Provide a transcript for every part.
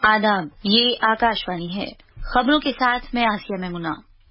آداب، یہ آکاشوانی ہے۔ خبروں کے ساتھ میں آسیہ میمونہ۔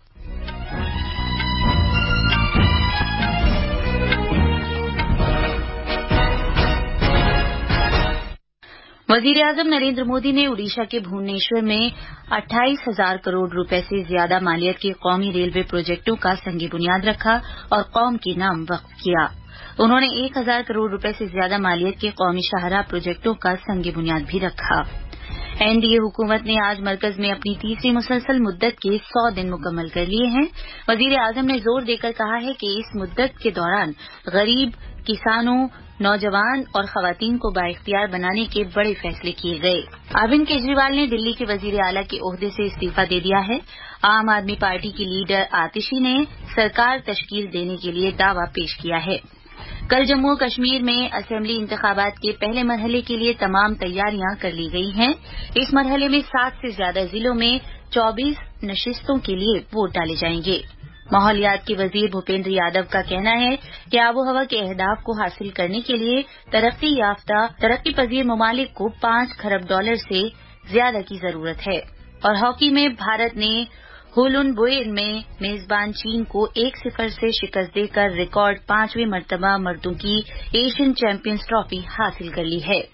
وزیر اعظم نریندر مودی نے اڈیشہ کے بھونیشور میں 28,000 کروڑ روپے سے زیادہ مالیت کے قومی ریلوے پروجیکٹوں کا سنگ بنیاد رکھا اور قوم کے نام وقف کیا۔ انہوں نے 1,000 کروڑ روپے سے زیادہ مالیت کے قومی شاہراہ پروجیکٹوں کا سنگ بنیاد بھی رکھا۔ NDA حکومت نے آج مرکز میں اپنی تیسری مسلسل مدت کے 100 دن مکمل کر لیے ہیں۔ وزیر اعظم نے زور دے کر کہا ہے کہ اس مدت کے دوران غریب، کسانوں، نوجوان اور خواتین کو بااختیار بنانے کے بڑے فیصلے کیے گئے۔ اروند کیجریوال نے دلی کے وزیر اعلیٰ کے عہدے سے استعفی دے دیا ہے۔ عام آدمی پارٹی کی لیڈر آتشی نے سرکار تشکیل دینے کے لیے دعویٰ پیش کیا ہے۔ کل جموں و کشمیر میں اسمبلی انتخابات کے پہلے مرحلے کے لیے تمام تیاریاں کر لی گئی ہیں۔ اس مرحلے میں 7 سے زیادہ ضلعوں میں 24 نشستوں کے لیے ووٹ ڈالے جائیں گے۔ ماحولیات کے وزیر بھوپیندر یادو کا کہنا ہے کہ آب و ہوا کے اہداف کو حاصل کرنے کے لیے ترقی پذیر ممالک کو $5 کھرب سے زیادہ کی ضرورت ہے۔ اور ہاکی میں بھارت نے ہولن بوئن میں میزبان چین کو 1-0 سے شکست دے کر ریکارڈ 5ویں مرتبہ مردوں کی ایشین چیمپئنز ٹرافی حاصل کر لی ہے۔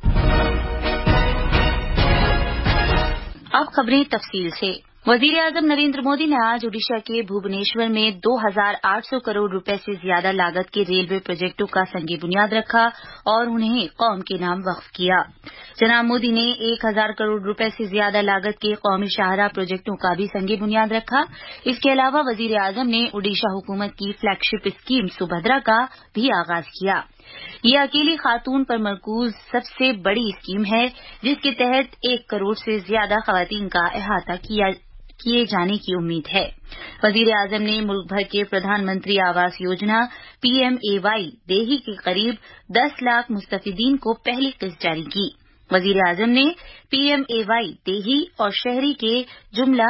اب خبریں تفصیل سے۔ وزیر اعظم نریندر مودی نے آج اڈیشہ کے بھونیشور میں 2,800 کروڑ روپے سے زیادہ لاگت کے ریلوے پروجیکٹوں کا سنگ بنیاد رکھا اور انہیں قوم کے نام وقف کیا۔ جناب مودی نے 1,000 کروڑ روپے سے زیادہ لاگت کے قومی شاہراہ پروجیکٹوں کا بھی سنگ بنیاد رکھا۔ اس کے علاوہ وزیر اعظم نے اڈیشہ حکومت کی فلیگ شپ اسکیم سبھدرا کا بھی آغاز کیا۔ یہ اکیلی خاتون پر مرکوز سب سے بڑی اسکیم ہے جس کے تحت 1 کروڑ سے زیادہ خواتین کا احاطہ کیے جانے کی امید ہے۔ وزیر اعظم نے ملک بھر کے پردھان منتری آواس یوجنا PMAY دیہی کے قریب 10 لاکھ مستفیدین کو پہلی قسط جاری کی۔ وزیر اعظم نے PMAY دیہی اور شہری کے جملہ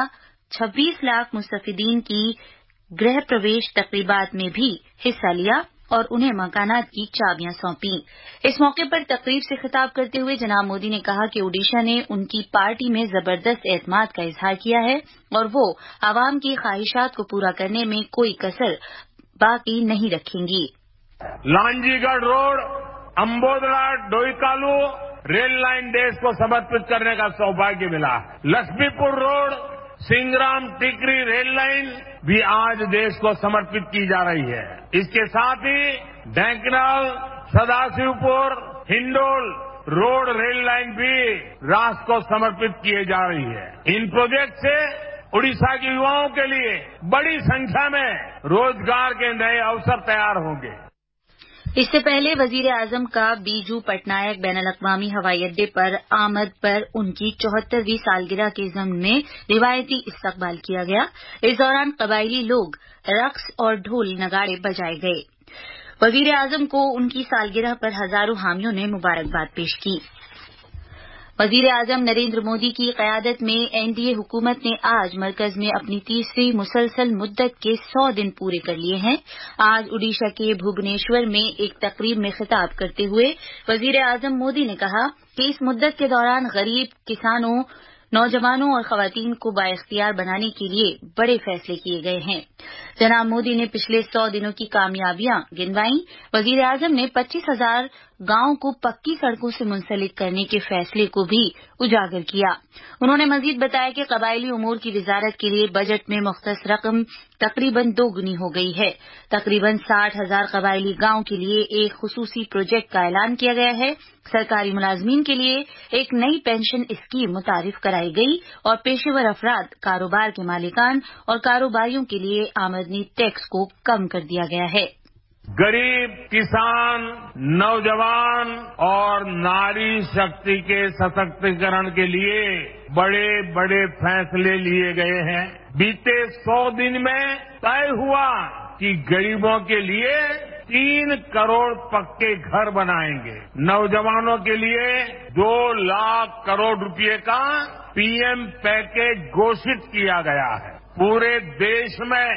26 لاکھ مستفیدین کی گرہ پرویش تقریبات میں بھی حصہ لیا اور انہیں مکانات کی چابیاں سونپیں۔ اس موقع پر تقریب سے خطاب کرتے ہوئے جناب مودی نے کہا کہ اڈیشہ نے ان کی پارٹی میں زبردست اعتماد کا اظہار کیا ہے اور وہ عوام کی خواہشات کو پورا کرنے میں کوئی کسر باقی نہیں رکھیں گی۔ Lanji Garh road, Ambodala Doikalu rail line دیش کو سمرپت کرنے کا سوبھاگیہ ملا ہے۔ Lakshmipur road, Sangram Tikri rail line بھی آج دیش کو سمرپت کی جا رہی ہے۔ اس کے ساتھ ہی ڈھینکنال، سداسیو پور، ہنڈول روڈ ریل لائن بھی راشٹر کو سمرپت کیے جا رہی ہے۔ ان پروجیکٹ سے اڈیشہ کے یواؤں کے لیے بڑی سنکھیا میں روزگار کے نئے اوسر تیار ہوں گے۔ اس سے پہلے وزیر اعظم کا بیجو پٹنائک بین الاقوامی ہوائی اڈے پر آمد پر ان کی 74ویں سالگرہ کے ضمن میں روایتی استقبال کیا گیا۔ اس دوران قبائلی لوگ رقص اور ڈھول نگاڑے بجائے گئے۔ وزیر اعظم کو ان کی سالگرہ پر ہزاروں حامیوں نے مبارکباد پیش کی۔ وزیر اعظم نریندر مودی کی قیادت میں NDA حکومت نے آج مرکز میں اپنی تیسری مسلسل مدت کے 100 دن پورے کر لیے ہیں۔ آج اڈیشہ کے بھونیشور میں ایک تقریب میں خطاب کرتے ہوئے وزیر اعظم مودی نے کہا کہ اس مدت کے دوران غریب، کسانوں، نوجوانوں اور خواتین کو بااختیار بنانے کے لیے بڑے فیصلے کیے گئے ہیں۔ جناب مودی نے پچھلے 100 دنوں کی کامیابیاں گنوائیں۔ وزیر اعظم نے 25,000 گاؤں کو پکی سڑکوں سے منسلک کرنے کے فیصلے کو بھی اجاگر کیا۔ انہوں نے مزید بتایا کہ قبائلی امور کی وزارت کے لیے بجٹ میں مختص رقم تقریباً 2 گنی ہو گئی ہے۔ تقریباً 60,000 قبائلی گاؤں کے لیے ایک خصوصی پروجیکٹ کا اعلان کیا گیا ہے۔ سرکاری ملازمین کے لیے ایک نئی پینشن اسکیم متعارف کرائی گئی اور پیشہ ور افراد، کاروبار کے مالکان اور کاروباریوں کے لیے آمدنی ٹیکس کو کم کر دیا گیا ہے۔ غریب، کسان، نوجوان اور ناری شکتی کے سشکتیکرن کے لیے بڑے بڑے فیصلے لیے گئے ہیں۔ بیتے 100 دن میں طے ہوا کہ غریبوں کے لیے 3 کروڑ پکے گھر بنائیں گے۔ نوجوانوں کے لیے 2 لاکھ کروڑ روپے کا PM پیکیج گھوشت کیا گیا ہے۔ پورے دیش میں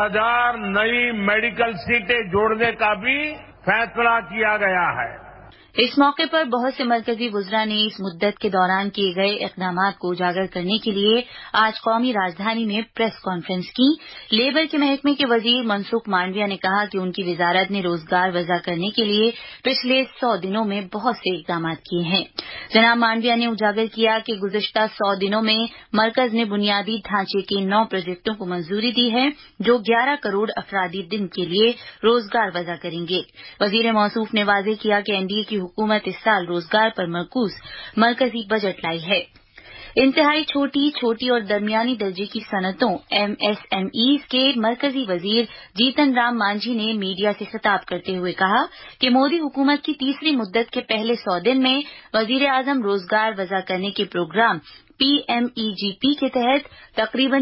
75,000 نئی میڈیکل سیٹیں جوڑنے کا بھی فیصلہ کیا گیا ہے۔ इस मौके पर बहुत से मरकजी वुज़रा ने इस मुद्दत के दौरान किए गए इक़दामात को उजागर करने के लिए आज कौमी राजधानी में प्रेस कॉन्फ्रेंस की। लेबर के महकमे के वजीर मनसुख मांडविया ने कहा कि उनकी वजारत ने रोजगार वज़ा करने के लिए पिछले 100 दिनों में बहुत से इक़दामात किए हैं। जनाब मांडविया ने उजागर किया कि गुज़िश्ता 100 दिनों में मरकज ने बुनियादी ढांचे के 9 प्रोजेक्टों को मंजूरी दी है जो 11 करोड़ अफरादी दिन के लिए रोजगार वज़ा करेंगे। वजीर मौसूफ ने वाज़ेह किया कि एनडीए की हुकूमत इस साल रोजगार पर मरकूज मरकजी बजट लाई है। इंतहाई छोटी और दरमियानी दर्जे की सनतों एमएसएमईज के मरकजी वजीर जीतन राम मांझी ने मीडिया से खिताब करते हुए कहा कि मोदी हुकूमत की तीसरी मुद्दत के पहले 100 दिन में वजीर आजम रोजगार वज़ा करने के प्रोग्राम पीएमईजीपी के तहत तकरीबन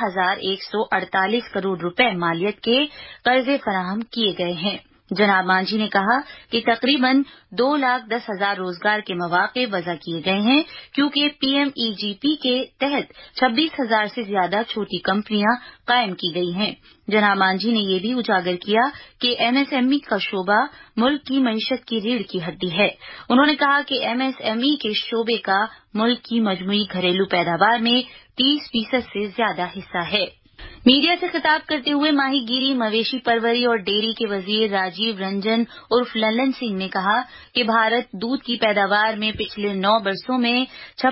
3,148 करोड़ रुपए मालियत के कर्जे फराहम किए गए हैं। जनाब मांझी ने कहा कि तकरीबन 2,10,000 रोजगार के मौके वज़ा किए गए हैं क्योंकि पीएमईजीपी के तहत 26,000 से ज्यादा छोटी कंपनियां कायम की गई हैं। जनाब मांझी ने यह भी उजागर किया कि एमएसएमई का शोबा मुल्क की मईशत की रीढ़ की हड्डी है। उन्होंने कहा कि एमएसएमई के शोबे का मुल्क की मजमूई घरेलू पैदावार में 30% से ज्यादा हिस्सा है। मीडिया से खिताब करते हुए माहीगीरी, मवेशी परवरी और डेयरी के वजीर राजीव रंजन उर्फ लल्लन सिंह ने कहा कि भारत दूध की पैदावार में पिछले 9 वर्षों में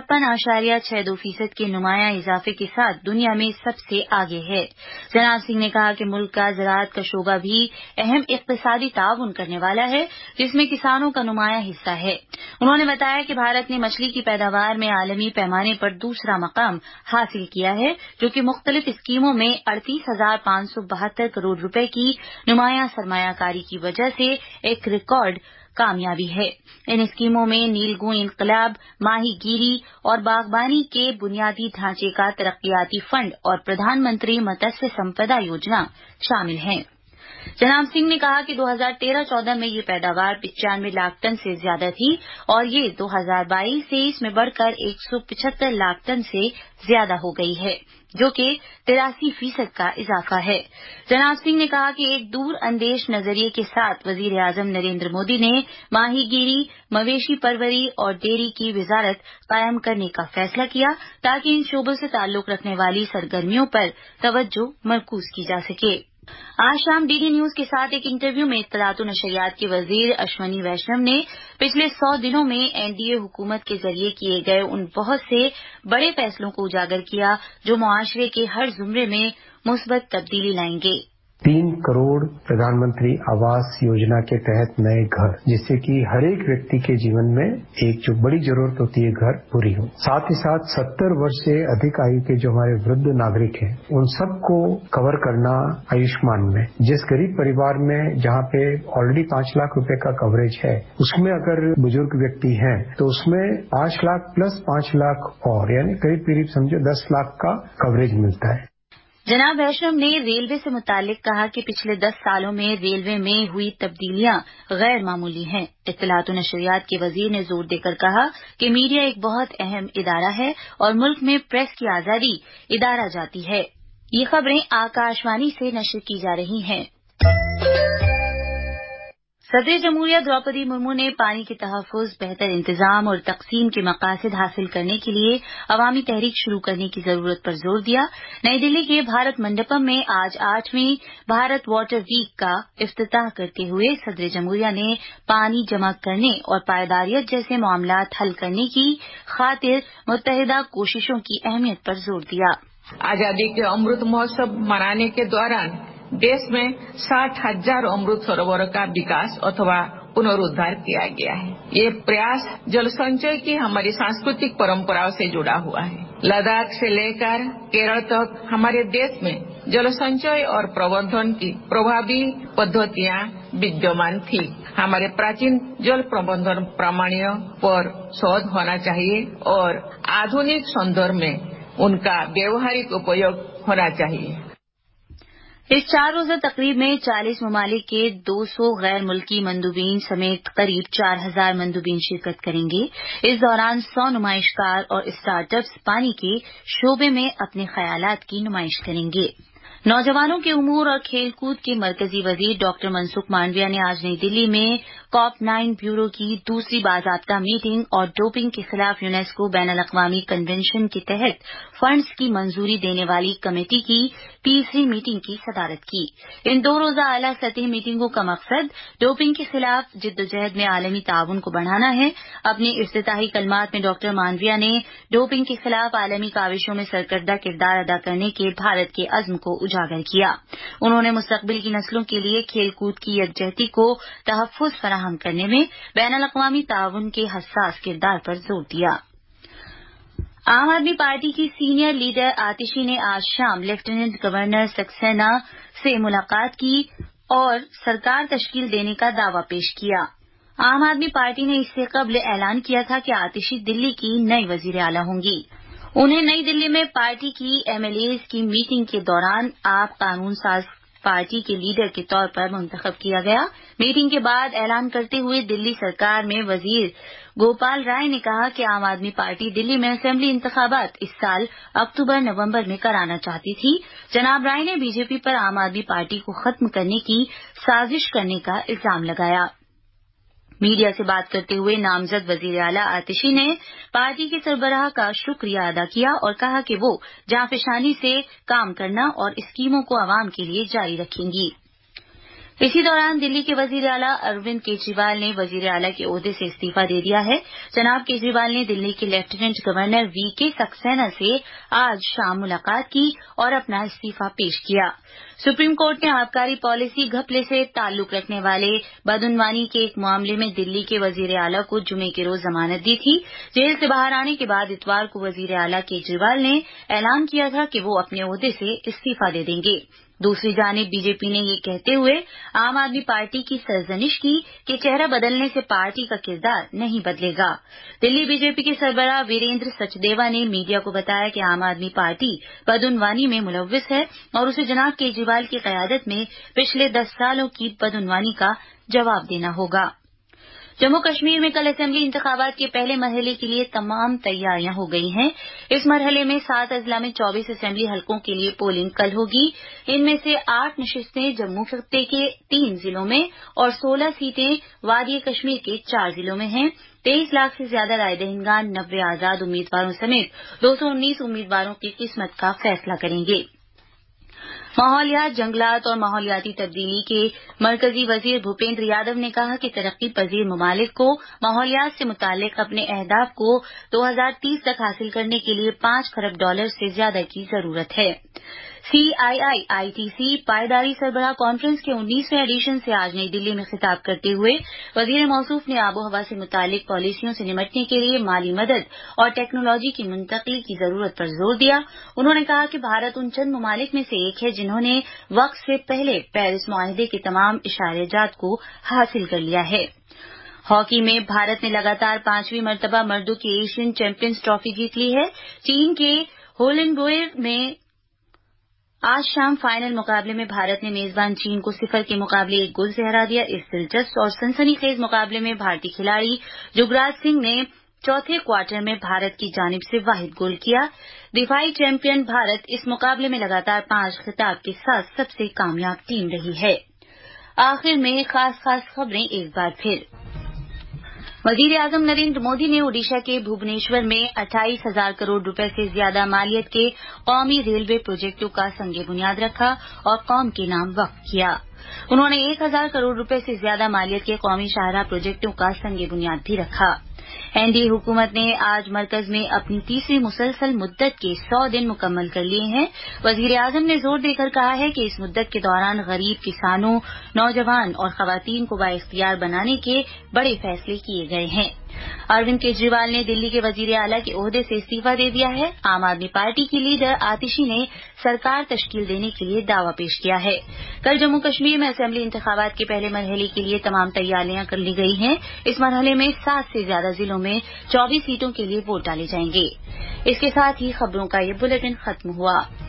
56.62% के नुमाया इजाफे के साथ दुनिया में सबसे आगे है। जनाब सिंह ने कहा कि मुल्क का ज़राअत का शोबा भी अहम इक़्तिसादी ताउन करने वाला है जिसमें किसानों का नुमाया हिस्सा है। उन्होंने बताया कि भारत ने मछली की पैदावार में आलमी पैमाने पर दूसरा मकाम हासिल किया है जो कि मुख्तलिफ स्कीमों में 38,572 करोड़ रुपए की नुमाया सरमायाकारी की वजह से एक रिकॉर्ड कामयाबी है। इन स्कीमों में नीलगुई इनकलाब, माहीगीरी और बागबानी के बुनियादी ढांचे का तरक्कियाती फंड और प्रधानमंत्री मत्स्य संपदा योजना शामिल हैं। जनाब सिंह ने कहा कि 2013-14 में ये पैदावार 95 लाख टन से ज्यादा थी और ये 2022-23 में बढ़कर 175 लाख टन से ज्यादा हो गई है जो कि 83% का इजाफा है। जनाब सिंह ने कहा कि एक दूर अंदेश नजरिए के साथ वजीर आजम नरेंद्र मोदी ने माहीगीरी, मवेशी परवरी और डेयरी की वजारत कायम करने का फैसला किया ताकि इन शोबों से ताल्लुक रखने वाली सरगर्मियों पर तवज्जो मरकूज की जा सके। आज शाम डीडी न्यूज के साथ एक इंटरव्यू में इत्तलात व नशरियात के वजीर अश्वनी वैष्णव ने पिछले 100 दिनों में एनडीए हुकूमत के जरिए किए गए उन बहुत से बड़े फैसलों को उजागर किया जो मुआशरे के हर जुमरे में मुस्बत तब्दीली लाएंगे। 3 करोड़ प्रधानमंत्री आवास योजना के तहत नए घर, जिससे कि हर एक व्यक्ति के जीवन में एक जो बड़ी जरूरत होती है घर पूरी हो। साथ ही साथ 70 वर्ष से अधिक आयु के जो हमारे वृद्ध नागरिक हैं उन सबको कवर करना आयुष्मान में। जिस गरीब परिवार में जहाँ पे ऑलरेडी 5 लाख रुपए का कवरेज है उसमें अगर बुजुर्ग व्यक्ति हैं तो उसमें 5 लाख प्लस 5 लाख और यानी करीब समझो 10 लाख का कवरेज मिलता है। जनाब वैष्णव ने रेलवे से मुतालिक कहा कि पिछले 10 सालों में रेलवे में हुई तब्दीलियां गैर मामूली हैं। इत्तलात व नशरियात के वजीर ने जोर देकर कहा कि मीडिया एक बहुत अहम इदारा है और मुल्क में प्रेस की आजादी इदारा जाती है। ये खबरें आकाशवाणी से नशर की जा रही हैं। सदर जमहूरिया द्रौपदी मुर्मू ने पानी के तहफ़्फ़ुज़, बेहतर इंतजाम और तक़सीम के मक़ासिद हासिल करने के लिए अवामी तहरीक शुरू करने की जरूरत पर जोर दिया। नई दिल्ली के भारत मंडपम में आज 8वीं भारत वाटर वीक का इफ्तिताह करते हुए सदर जमहूरिया ने पानी जमा करने और पायदारियत जैसे मामलात हल करने की खातिर मुत्तहिदा कोशिशों की अहमियत पर जोर दिया। आजादी के अमृत महोत्सव मनाने के दौरान देश में 60,000 अमृत सरोवरों का विकास अथवा पुनरुद्धार किया गया है। ये प्रयास जल संचय की हमारी सांस्कृतिक परंपराओं से जुड़ा हुआ है। लद्दाख से लेकर केरल तक हमारे देश में जल संचय और प्रबंधन की प्रभावी पद्धतियां विद्यमान थी। हमारे प्राचीन जल प्रबंधन प्रणालियों पर शोध होना चाहिए और आधुनिक संदर्भ में उनका व्यवहारिक उपयोग होना चाहिए। इस 4 रोजा तकरीब में 40 ममालिक के 200 गैर मुल्की मंदूबीन समेत करीब 4,000 मंदूबीन शिरकत करेंगे। इस दौरान 100 नुमाइशकार और स्टार्टअप्स पानी के शोबे में अपने ख्यालात की नुमाइश करेंगे। नौजवानों के उमूर और खेलकूद के मरकजी वजीर डॉक्टर मनसुख मांडविया ने आज नई दिल्ली में COP9 ब्यूरो की दूसरी बाज़ाब्ता मीटिंग और डोपिंग के खिलाफ यूनेस्को बैनुल-अक़वामी कन्वेंशन के तहत फंड्स की मंजूरी देने वाली कमेटी की तीसरी मीटिंग की सदारत की। इन 2 रोज़ा आला सतही मीटिंगों का मकसद डोपिंग के खिलाफ जिद्दोजहद में आलमी ताउन को बढ़ाना है। अपने इफ्तिताही कलमात में डॉक्टर मांडविया ने डोपिंग के खिलाफ आलमी काविशों में सरकर्दा किरदार अदा करने के भारत के अज़्म को उजागर किया। उन्होंने मुस्तक़बिल की नस्लों के लिए खेलकूद की यकजहती को तहफ़्फ़ुज़ फराहम करने में बैनुल-अक़वामी ताउन के हसास किरदार पर जोर दिया। आम आदमी पार्टी की सीनियर लीडर आतिशी ने आज शाम लेफ्टिनेंट गवर्नर सक्सेना से मुलाकात की और सरकार तश्कील देने का दावा पेश किया। आम आदमी पार्टी ने इससे कबल ऐलान किया था कि आतिशी दिल्ली की नई वज़ीर आला होंगी। उन्हें नई दिल्ली में पार्टी की MLAs की मीटिंग के दौरान आप कानून साज पार्टी के लीडर के तौर पर मुंतखब किया गया। मीटिंग के बाद ऐलान करते हुए दिल्ली सरकार में वजीर गोपाल राय ने कहा कि आम आदमी पार्टी दिल्ली में असेंबली इंतखाबात इस साल अक्टूबर-नवंबर में कराना चाहती थी। जनाब राय ने बीजेपी पर आम आदमी पार्टी को खत्म करने की साजिश करने का इल्जाम लगाया। मीडिया से बात करते हुए नामजद वजीर आला आतिशी ने पार्टी के सरबराह का शुक्रिया अदा किया और कहा कि वो जांफशानी से काम करना और स्कीमों को आवाम के लिए जारी रखेंगी। इसी दौरान दिल्ली के वजीर आला अरविंद केजरीवाल ने वजीर आला के ओहदे से इस्तीफा दे दिया है। जनाब केजरीवाल ने दिल्ली के लेफ्टिनेंट गवर्नर VK सक्सेना से आज शाम मुलाकात की और अपना इस्तीफा पेश किया। सुप्रीम कोर्ट ने आबकारी पॉलिसी घपले से ताल्लुक रखने वाले बदउनवानी के एक मामले में दिल्ली के वजीर आला को जुमे के रोज जमानत दी थी। जेल से बाहर आने के बाद इतवार को वजीर आला केजरीवाल ने ऐलान किया था कि वो अपने ओहदे से इस्तीफा दे देंगे। दूसरी जानिब बीजेपी ने ये कहते हुए आम आदमी पार्टी की सरजनिश की कि चेहरा बदलने से पार्टी का किरदार नहीं बदलेगा। दिल्ली बीजेपी के सरबराह वीरेंद्र सचदेवा ने मीडिया को बताया कि आम आदमी पार्टी बदउनवानी में मुलव्विस है और उसे जनाब केजरीवाल की क़यादत में पिछले 10 सालों की बदउनवानी का जवाब देना होगा। जम्मू कश्मीर में कल असेंबली इंतखाबात के पहले मरहले के लिए तमाम तैयारियां हो गई हैं। इस मरहले में 7 अजला में 24 असेंबली हलकों के लिए पोलिंग कल होगी। इनमें से 8 नशिस्तें जम्मू खत्ते के 3 जिलों में और 16 सीटें वादी कश्मीर के 4 जिलों में हैं। 23 लाख से ज्यादा राय दहिंदगान 90 आजाद उम्मीदवारों समेत 219 उम्मीदवारों की किस्मत का फैसला करेंगे। माहौलियात, जंगलात और माहौलियाती तब्दीली के मरकजी वजीर भूपेंद्र यादव ने कहा कि तरक्की पजीर ममालिक को माहौलियात से मुताल्लिक अपने अहदाफ को 2030 तक हासिल करने के लिए $5 खरब से ज्यादा की जरूरत है। CII-ITC पायदारी सरबराह कॉन्फ्रेंस के 19वें एडिशन से आज नई दिल्ली में खिताब करते हुए वजीर मौसूफ ने आबो हवा से मुताल्लिक पॉलिसियों से निपटने के लिए माली मदद और टेक्नोलॉजी की मुंतकली की जरूरत पर जोर दिया। उन्होंने कहा कि भारत उन चंद ममालिक में से एक है जिन्होंने वक्त से पहले पेरिस मुआहदे के तमाम इशारेजात को हासिल कर लिया है। हॉकी में भारत ने लगातार 5वीं मरतबा मर्दों की एशियन चैंपियंस ट्रॉफी जीत ली है। चीन के होलेनबोयर में आज शाम फाइनल मुकाबले में भारत ने मेजबान चीन को 0 के मुकाबले 1 गोल से हरा दिया। इस दिलचस्प और सनसनीखेज मुकाबले में भारतीय खिलाड़ी जुगराज सिंह ने चौथे क्वार्टर में भारत की जानिब से वाहिद गोल किया। दिफाई चैंपियन भारत इस मुकाबले में लगातार 5 खिताब के साथ सबसे कामयाब टीम रही है। आखिर में खास खबरें एक बार फिर। वजीर आजम नरेंद्र मोदी ने ओडिशा के भुवनेश्वर में 28,000 करोड़ रुपए से ज्यादा मालियत के कौमी रेलवे प्रोजेक्टों का संगे बुनियाद रखा और कौम के नाम वक्फ किया। उन्होंने 1,000 करोड़ रुपए से ज्यादा मालियत के कौमी शाहराह प्रोजेक्टों का संगे बुनियाद भी रखा। एनडीए हुकूमत ने आज मरकज में अपनी तीसरी मुसलसल मुद्दत के 100 दिन मुकम्मल कर लिए हैं। वजीर आजम ने जोर देकर कहा है कि इस मुद्दत के दौरान गरीब किसानों, नौजवान और खवातीन को बाइख्तियार बनाने के बड़े फैसले किए गए हैं। अरविंद केजरीवाल ने दिल्ली के वजीर आला के ओहदे से इस्तीफा दे दिया है। आम आदमी पार्टी की लीडर आतिशी ने सरकार तश्कील देने के लिए दावा पेश किया है। कल जम्मू कश्मीर में असेंबली इंतखाबात के पहले मरहले के लिए तमाम तैयारियां कर ली गई हैं। इस मरहले में 7 से ज्यादा जिलों में 24 सीटों के लिए वोट डाले जाएंगे। इसके साथ ही खबरों का ये बुलेटिन खत्म हुआ।